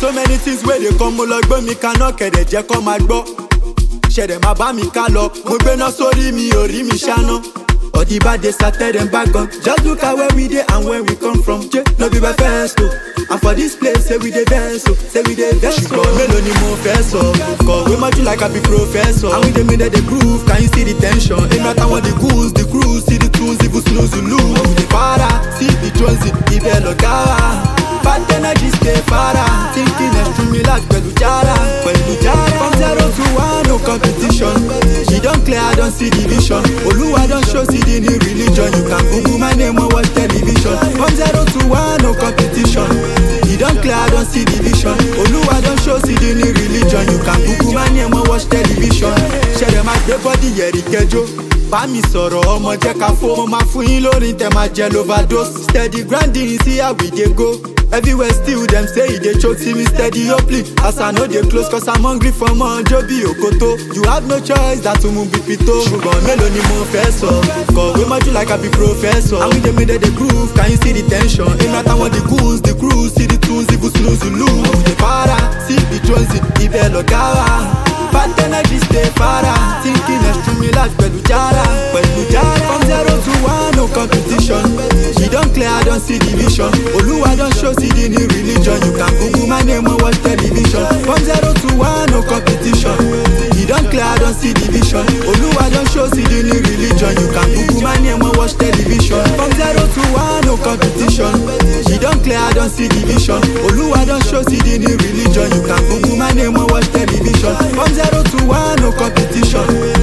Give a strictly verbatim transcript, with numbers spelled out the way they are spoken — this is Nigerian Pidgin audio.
so many things where they come mo lọ gbọ́ mi kaná kẹ̀dẹ̀ jẹ́ kọ́ máa gbọ́. Ṣẹ̀dẹ̀ máa bá mi ká lọ, mo gbéná sórí mi ò rí mi ṣáná. All the bad days started and back on. Just look at where we dey and where we come from. J no be by first oh. And for this place, say we dey verse oh. Say we dey verse oh. Ṣùgbọ́n mélòó ni mo fẹ́ sọ? Kọ̀wé mọ́jú like I be professor. And we dey made the groove, can you see the tension? Èmi àtàwọn the goons, the crew, see the tools, even snooze, you lose. And we dey para, see the Jonesy, ibẹ̀ lọ̀gá wa. Bad energy stay fara. Thinking extremely large pẹ̀lú jara, pẹ̀lú jara. From zero to one, no competition. She don clear, I don see the vision. Olúwa don show see the new religion. You can Google my name or watch television. From zero to one, no competition. He don clear, I don see the vision. Olúwa don show see the new religion. You can Google my name or watch television. Ṣẹ̀dẹ̀ máa gbé bọ́dì yẹ̀rì kẹjọ. Bá mi sọ̀rọ̀ ọmọ jẹ́ ká fó. Mo máa fún yín lórí tẹ máa jẹ overdose. Steady grinding, see how we dey go. Everywhere still them say e dey choke, see me steady uply. As I know they close cause I'm hungry for more Joby Okoto. You have no choice that to move pito. Ṣùgbọ́n mélòó ni mo fẹ́ sọ? Kọ̀wé mọ́jú like I be professor. And we dey made the groove, can you see the tension? Èmi àtàwọn the goons, the crew, see the tools, even snooze, you lose. We dey para, see the Jonesy, ibẹ̀ lọ̀gá wa. Bad energy stay fara. Thinking extremely large pẹ̀lú jara, pẹ̀lú jara. From zero to one, no competition. She don clear, I don see the vision. Olúwa don show see the new religion. You can Google my name or watch television. From zero to one, no competition. He don clear, I don see the vision. Olúwa don show see the new religion. You can Google my name or watch television. From zero to one, no competition. He don clear, I don see the vision. Olúwa don show see the new religion. You can Google my name or watch television. From zero to one, no competition.